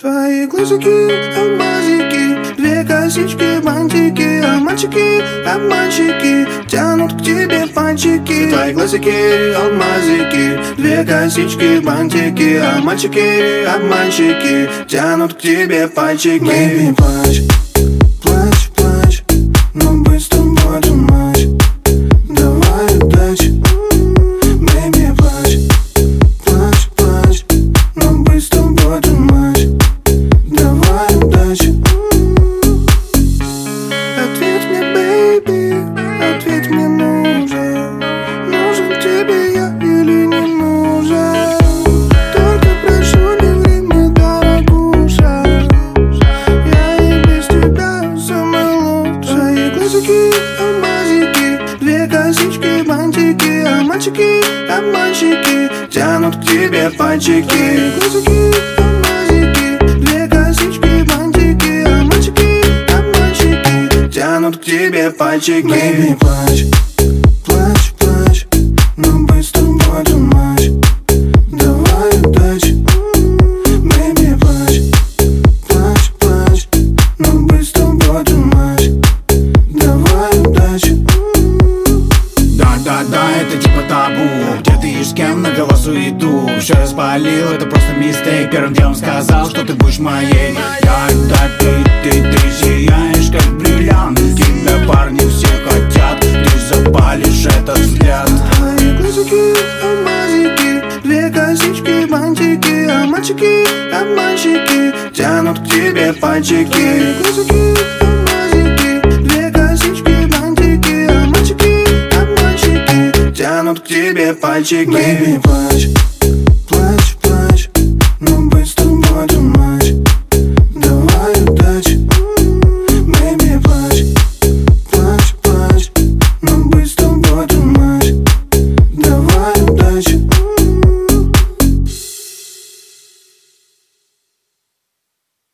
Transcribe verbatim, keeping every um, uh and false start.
Твои глазики, алмазики, две косички, бантики, а мальчики, обманщики тянут к тебе пальчики. Твои глазики, алмазики, две косички, бантики, а мальчики, обманщики тянут к тебе пальчики. Baby, плачь, плачь, плачь, но быть с тобой too much. Давай удачи. Baby, плачь, плачь, плачь, но быть с тобой too much. Давай удачи. Ответь мне, baby, ответь мне, нужен. Нужен тебе я или не нужен? Только прошу, не ври мне, дорогуша. Я и без тебя самый лучший. Глазики, алмазики, две косички, бантики, а мальчики, обманщики тянут к тебе пальчики. Глазики, алмазики, две косички, бантики, а мальчики, обманщики тянут к тебе пальчики. Baby, плачь, плачь, плачь, но быть с тобой too much. Давай удачи. Baby, плачь, плачь, плачь, но быть с тобой too much. Давай удачи. Да-да-да, это типа табу. Где ты и с кем навела суету? Все распалил, это просто мистейк. Первым делом сказал, что ты будешь моей. Да-да, ты, ты, ты сияешь, как бриллиант. Тебя парни все хотят, ты запалишь этот взгляд. Твои глазики, алмазики, две косички, бантики, а мальчики, обманщики тянут к тебе пальчики. Глазики, алмазики, две косички, бантики, а мальчики, обманщики тянут к тебе пальчики. Baby, плачь.